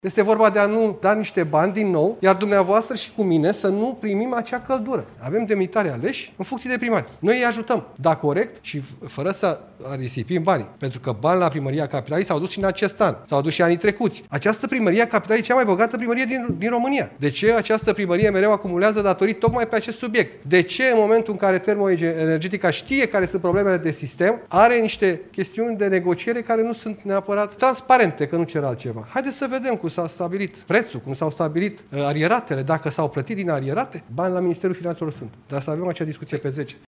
Este vorba de a nu da niște bani din nou, iar dumneavoastră și cu mine să nu primim acea căldură. Avem demnitari aleși în funcție de primari. Noi îi ajutăm, da, corect, și fără să risipim banii. Pentru că bani la Primăria Capitalei s-au dus și în acest an, s-au dus și anii trecuți. Această Primăria Capitalei e cea mai bogată primărie din România. De ce această primărie mereu acumulează datorii tocmai pe acest subiect? De ce în momentul în care Termoenergetica știe care sunt problemele de sistem, are niște chestiuni de negociere care nu sunt neapărat transparente, că nu cer altceva? Haideți să vedem cum s-a stabilit prețul, cum s-au stabilit arieratele, dacă s-au plătit din arierate, bani la Ministerul Finanțelor sunt. Dar să avem acea discuție pe 10.